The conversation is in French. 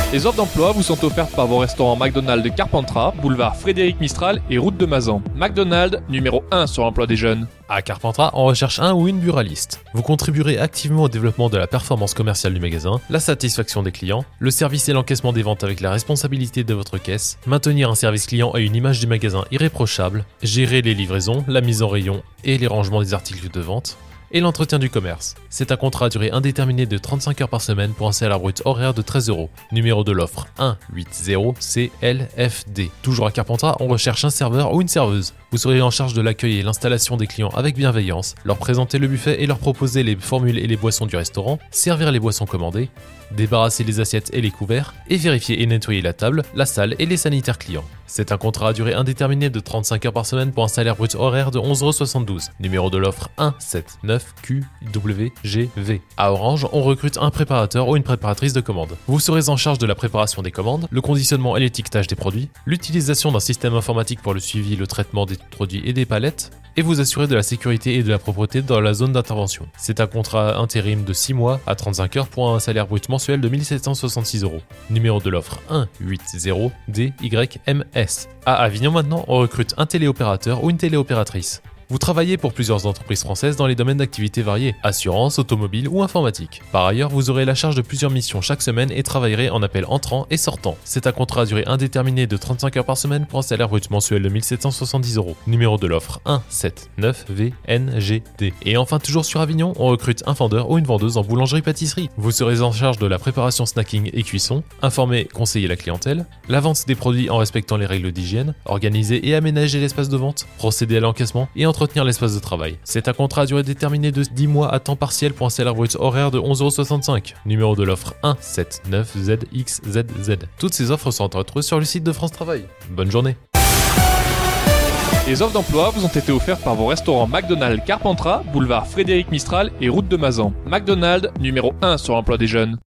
Les offres d'emploi vous sont offertes par vos restaurants McDonald's de Carpentras, boulevard Frédéric Mistral et route de Mazan. McDonald's, numéro 1 sur l'emploi des jeunes. À Carpentras, on recherche un ou une buraliste. Vous contribuerez activement au développement de la performance commerciale du magasin, la satisfaction des clients, le service et l'encaissement des ventes avec la responsabilité de votre caisse, maintenir un service client et une image du magasin irréprochable, gérer les livraisons, la mise en rayon et les rangements des articles de vente, et l'entretien du commerce. C'est un contrat à durée indéterminée de 35 heures par semaine pour un salaire brut horaire de 13 €. Numéro de l'offre 180CLFD. Toujours à Carpentras, on recherche un serveur ou une serveuse. Vous serez en charge de l'accueil et l'installation des clients avec bienveillance, leur présenter le buffet et leur proposer les formules et les boissons du restaurant, servir les boissons commandées, débarrasser les assiettes et les couverts, et vérifier et nettoyer la table, la salle et les sanitaires clients. C'est un contrat à durée indéterminée de 35 heures par semaine pour un salaire brut horaire de 11,72 €. Numéro de l'offre 179QWGV. À Orange, on recrute un préparateur ou une préparatrice de commande. Vous serez en charge de la préparation des commandes, le conditionnement et l'étiquetage des produits, l'utilisation d'un système informatique pour le suivi et le traitement des produits et des palettes, et vous assurer de la sécurité et de la propreté dans la zone d'intervention. C'est un contrat intérim de 6 mois à 35 heures pour un salaire brut mensuel de 1766 €. Numéro de l'offre 180DYMS. À Avignon maintenant, on recrute un téléopérateur ou une téléopératrice. Vous travaillez pour plusieurs entreprises françaises dans les domaines d'activité variés, assurance, automobile ou informatique. Par ailleurs, vous aurez la charge de plusieurs missions chaque semaine et travaillerez en appel entrant et sortant. C'est un contrat à durée indéterminée de 35 heures par semaine pour un salaire brut mensuel de 1770 €. Numéro de l'offre 179VNGD. Et enfin, toujours sur Avignon, on recrute un vendeur ou une vendeuse en boulangerie-pâtisserie. Vous serez en charge de la préparation snacking et cuisson, informer, conseiller la clientèle, la vente des produits en respectant les règles d'hygiène, organiser et aménager l'espace de vente, procéder à l'encaissement et entretenir l'espace de travail. C'est un contrat à durée déterminée de 10 mois à temps partiel pour un salaire brut horaire de 11,65 €. Numéro de l'offre 179ZXZZ. Toutes ces offres sont retrouvées sur le site de France Travail. Bonne journée. Les offres d'emploi vous ont été offertes par vos restaurants McDonald's Carpentras, boulevard Frédéric Mistral et route de Mazan. McDonald's, numéro 1 sur l'emploi des jeunes.